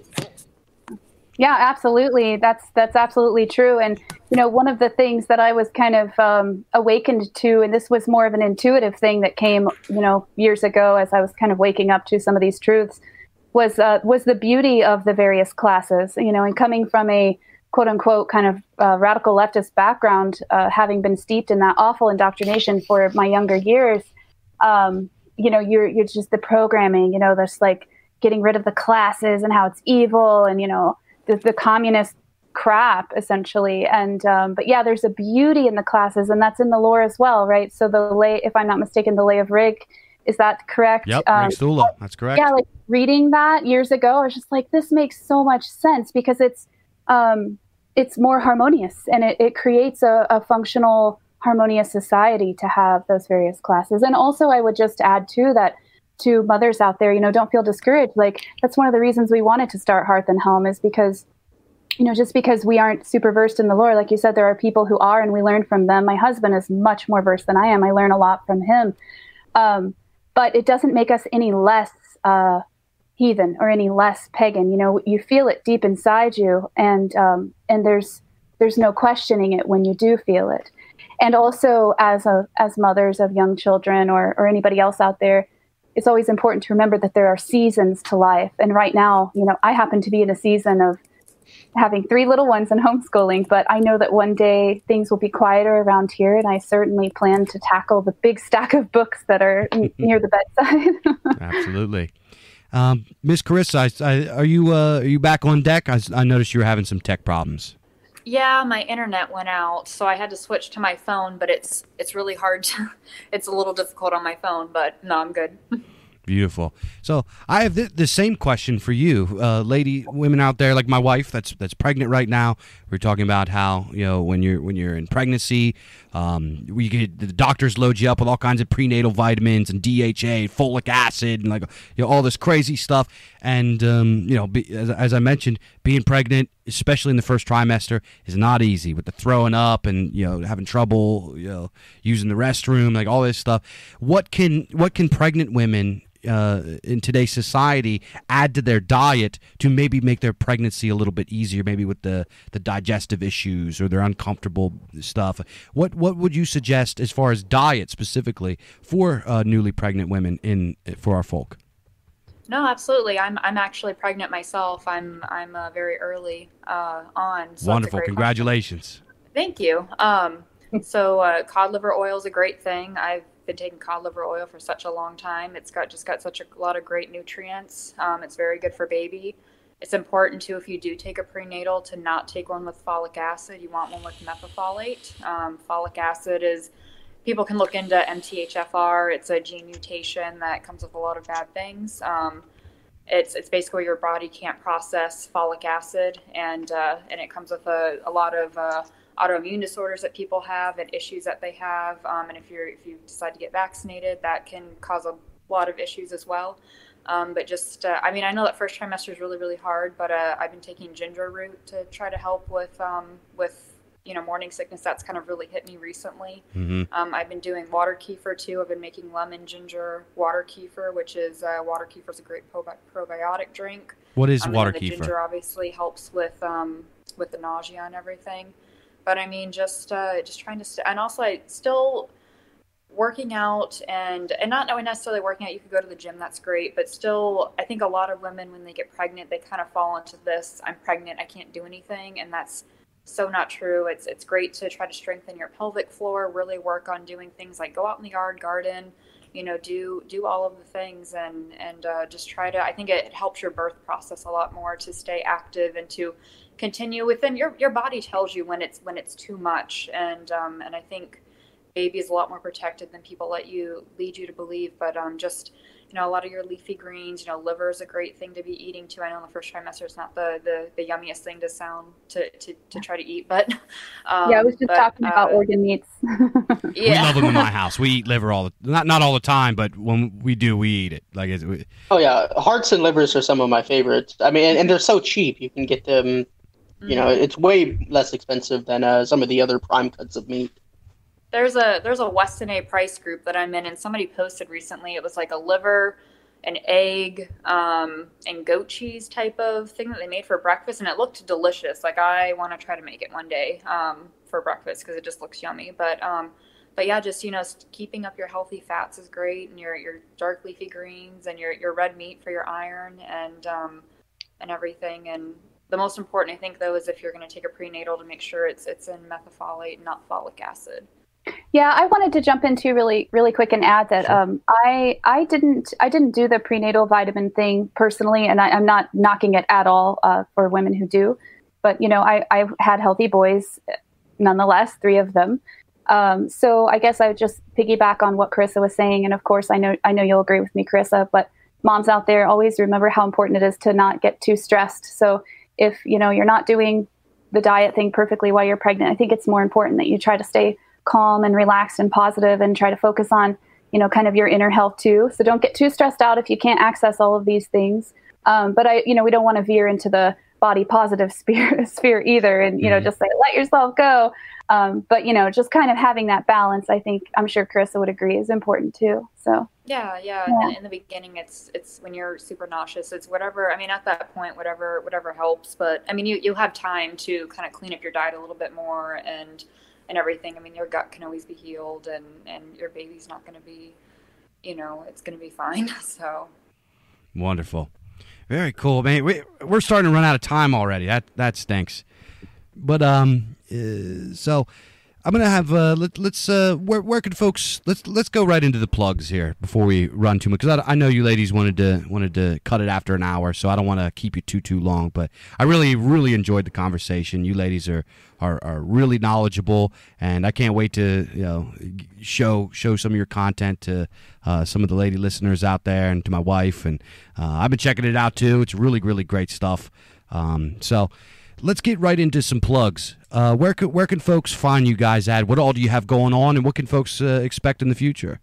Yeah, absolutely. That's that's absolutely true. And, you know, one of the things that I was kind of um, awakened to, and this was more of an intuitive thing that came, you know, years ago as I was kind of waking up to some of these truths, was uh, was the beauty of the various classes, you know, and coming from a quote unquote kind of uh, radical leftist background, uh, having been steeped in that awful indoctrination for my younger years, um, you know, you're you're just the programming, you know, there's like getting rid of the classes and how it's evil and, you know, the, the communist crap essentially. And um, but yeah, there's a beauty in the classes, and that's in the lore as well, right? So the lay, if I'm not mistaken, the Lay of Rig. Is that correct? Yep, um, Rig Stula. That's correct. Yeah, like reading that years ago, I was just like, this makes so much sense because it's um, it's more harmonious, and it, it creates a, a functional, harmonious society to have those various classes. And also, I would just add too that to mothers out there, you know, don't feel discouraged. Like that's one of the reasons we wanted to start Hearth and Helm is because, you know, just because we aren't super versed in the lore, like you said, there are people who are, and we learn from them. My husband is much more versed than I am. I learn a lot from him. Um, But it doesn't make us any less uh, heathen or any less pagan. You know, you feel it deep inside you, and um, and there's there's no questioning it when you do feel it. And also, as a as mothers of young children or or anybody else out there, it's always important to remember that there are seasons to life. And right now, you know, I happen to be in a season of having three little ones and homeschooling, but I know that one day things will be quieter around here, and I certainly plan to tackle the big stack of books that are n- near the bedside. Absolutely. Um, Miss Carissa, I, I, are you uh, are you back on deck? I, I noticed you were having some tech problems. Yeah, my internet went out, so I had to switch to my phone, but it's it's really hard to, it's a little difficult on my phone, but no, I'm good. Beautiful. So I have th- the same question for you, uh, lady, women out there, like my wife that's that's pregnant right now. We're talking about how, you know, when you're when you're in pregnancy, um, we get the doctors load you up with all kinds of prenatal vitamins and D H A, folic acid, and like, you know, all this crazy stuff. And um, you know, be, as, as I mentioned, being pregnant, especially in the first trimester, is not easy with the throwing up and, you know, having trouble, you know, using the restroom, like all this stuff. What can what can pregnant women Uh, in today's society add to their diet to maybe make their pregnancy a little bit easier, maybe with the, the digestive issues or their uncomfortable stuff? What what would you suggest as far as diet specifically for uh, newly pregnant women in for our folk? No, absolutely. I'm I'm actually pregnant myself. I'm I'm uh, very early uh, on. So Wonderful. Congratulations. Question. Thank you. Um, so uh, cod liver oil is a great thing. I've been taking cod liver oil for such a long time. It's got just got such a lot of great nutrients. Um, it's very good for baby. It's important too, if you do take a prenatal, to not take one with folic acid. You want one with methylfolate. Um, folic acid is, people can look into M T H F R. It's a gene mutation that comes with a lot of bad things. Um, it's it's basically your body can't process folic acid, and uh, and it comes with a, a lot of uh, autoimmune disorders that people have and issues that they have. Um, and if you're if you decide to get vaccinated, that can cause a lot of issues as well. Um, but just, uh, I mean, I know that first trimester is really, really hard, but uh, I've been taking ginger root to try to help with um, with you know, morning sickness, that's kind of really hit me recently. Mm-hmm. Um, I've been doing water kefir too. I've been making lemon ginger water kefir, which is uh, water kefir is a great probi- probiotic drink. What is um, water and the kefir? Ginger obviously helps with um, with the nausea and everything. But I mean, just uh, just trying to, st- and also I still working out and and not necessarily working out. You could go to the gym, that's great, but still, I think a lot of women when they get pregnant, they kind of fall into this: I'm pregnant, I can't do anything, and that's so not true. It's it's great to try to strengthen your pelvic floor, really work on doing things like go out in the yard, garden, you know, do do all of the things, and and uh, just try to. I think it helps your birth process a lot more to stay active and to continue within your your body tells you when it's when it's too much, and um, and I think baby is a lot more protected than people let you lead you to believe. But um, just you know, a lot of your leafy greens, you know, liver is a great thing to be eating too. I know in the first trimester it's not the, the, the yummiest thing to sound to, to, to try to eat, but um, yeah, I was just but, talking about uh, organ meats. We yeah. love them in my house. We eat liver all the not not all the time, but when we do, we eat it. Like it's, we, Oh yeah, hearts and livers are some of my favorites. I mean, and, and they're so cheap. You can get them. You know, it's way less expensive than uh, some of the other prime cuts of meat. There's a there's a Weston A. Price group that I'm in, and somebody posted recently. It was like a liver, an egg, um, and goat cheese type of thing that they made for breakfast, and it looked delicious. Like I want to try to make it one day um, for breakfast because it just looks yummy. But um, but yeah, just you know, keeping up your healthy fats is great, and your your dark leafy greens and your your red meat for your iron and um, and everything. And the most important, I think, though, is if you're going to take a prenatal to make sure it's it's in methylfolate, not folic acid. Yeah, I wanted to jump into really, really quick and add that Sure. um, I I didn't I didn't do the prenatal vitamin thing personally, and I, I'm not knocking it at all uh, for women who do. But you know, I I had healthy boys, nonetheless, three of them. Um, so I guess I would just piggyback on what Carissa was saying, and of course, I know I know you'll agree with me, Carissa. But moms out there, always remember how important it is to not get too stressed. So if you know you're not doing the diet thing perfectly while you're pregnant, I think it's more important that you try to stay calm and relaxed and positive and try to focus on, you know, kind of your inner health too. So don't get too stressed out if you can't access all of these things. Um, but I, you know, we don't want to veer into the body positive sphere, sphere either. And, you know, Mm-hmm. just say, let yourself go. Um, but, you know, just kind of having that balance, I think, I'm sure Carissa would agree, is important too. So. Yeah, yeah. Yeah. In, in the beginning, it's it's when you're super nauseous. It's whatever. I mean, at that point, whatever whatever helps. But I mean, you you have time to kind of clean up your diet a little bit more and and everything. I mean, your gut can always be healed, and and your baby's not going to be, you know, it's going to be fine. So. Wonderful. Very cool, man. We, we're starting to run out of time already. That that stinks. But um, uh, so I'm gonna have uh, let, let's uh, where where can folks let's let's go right into the plugs here before we run too much, because I, I know you ladies wanted to wanted to cut it after an hour, so I don't want to keep you too too long. But I really really enjoyed the conversation. You ladies are are, are really knowledgeable, and I can't wait to you know show show some of your content to uh, some of the lady listeners out there and to my wife. And uh, I've been checking it out too. It's really really great stuff. Um, so. Let's get right into some plugs. Uh, where can where can folks find you guys at? What all do you have going on, and what can folks uh, expect in the future?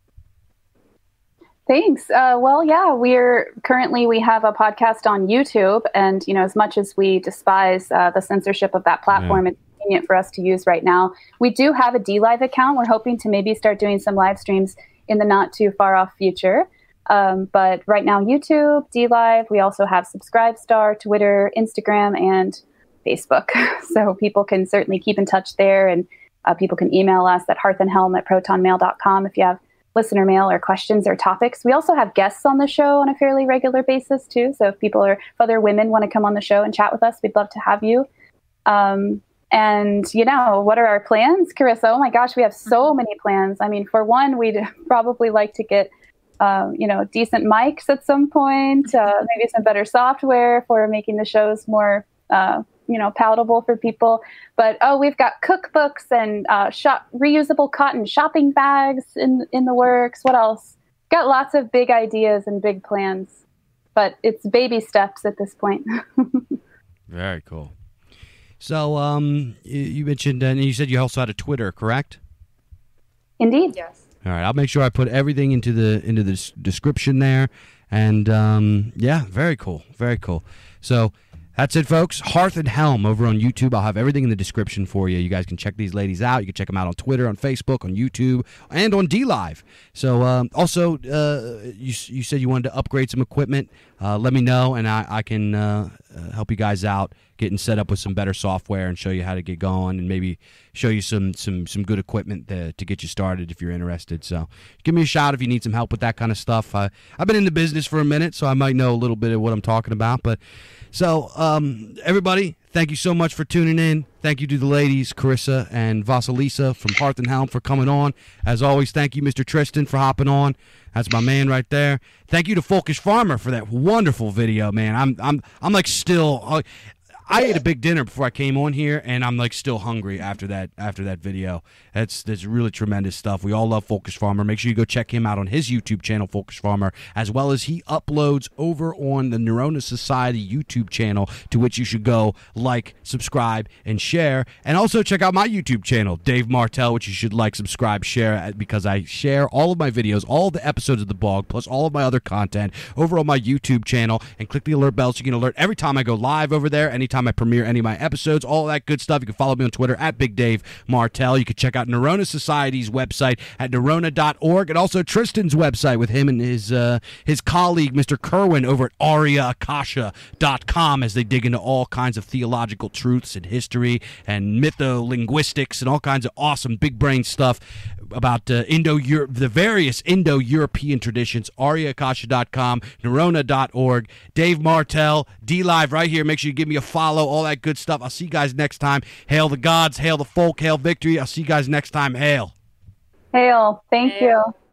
Thanks. Uh, well, yeah, we're currently we have a podcast on YouTube, and you know, as much as we despise uh, the censorship of that platform, Yeah. it's convenient for us to use right now. We do have a D Live account. We're hoping to maybe start doing some live streams in the not too far off future. Um, but right now, YouTube, D Live. We also have Subscribestar, Twitter, Instagram, and Facebook. So people can certainly keep in touch there, and uh, people can email us at hearthandhelm at protonmail dot com if you have listener mail or questions or topics. We also have guests on the show on a fairly regular basis too. So if people or if other women want to come on the show and chat with us, we'd love to have you. Um, and you know, what are our plans, Carissa? Oh my gosh, we have so many plans. I mean, for one, we'd probably like to get Um, you know, decent mics at some point, uh, maybe some better software for making the shows more, uh, you know, palatable for people. But, oh, we've got cookbooks and uh, shop, reusable cotton shopping bags in, in the works. What else? Got lots of big ideas and big plans, but it's baby steps at this point. Very cool. So um, you, you mentioned, and you said you also had a Twitter, correct? Indeed. Yes. All right, I'll make sure I put everything into the into the s- description there, and um, yeah, very cool, very cool. So, That's it, folks. Hearth and Helm over on YouTube. I'll have everything in the description for you. You guys can check these ladies out. You can check them out on Twitter, on Facebook, on YouTube, and on D Live. So, um, also, uh, you you said you wanted to upgrade some equipment. Uh, let me know, and I, I can uh, uh, help you guys out getting set up with some better software and show you how to get going, and maybe show you some some some good equipment to, to get you started if you're interested. So give me a shout if you need some help with that kind of stuff. Uh, I've been in the business for a minute, so I might know a little bit of what I'm talking about. But so um, everybody, thank you so much for tuning in. Thank you to the ladies, Carissa and Vasilisa from Hearth and Helm, for coming on. As always, thank you, Mister Tristan, for hopping on. That's my man right there. Thank you to Folkish Farmer for that wonderful video, man. I'm I'm I'm like still. Uh, I ate a big dinner before I came on here, and I'm like still hungry after that after that video. That's that's really tremendous stuff. We all love Folkish Farmer. Make sure you go check him out on his YouTube channel, Folkish Farmer, as well as he uploads over on the Neurona Society YouTube channel, to which you should go like, subscribe, and share. And also check out my YouTube channel, Dave Martell, which you should like, subscribe, share, because I share all of my videos, all the episodes of the blog, plus all of my other content over on my YouTube channel. And click the alert bell so you can alert every time I go live over there, anytime I premiere any of my episodes, all that good stuff. You can follow me on Twitter at Big Dave Martell. You can check out Neurona Society's website at neurona dot org, and also Tristan's website with him and his uh, his colleague, Mister Kerwin, over at aria akasha dot com, as they dig into all kinds of theological truths and history and mytho-linguistics and all kinds of awesome big brain stuff about uh, Indo the various Indo-European traditions. aria akasha dot com, neurona dot org. Dave Martell, D Live right here. Make sure you give me a follow, all that good stuff. I'll see you guys next time. Hail the gods, hail the folk, hail victory. I'll see you guys next time. Hail. Hail. Thank Hail. you.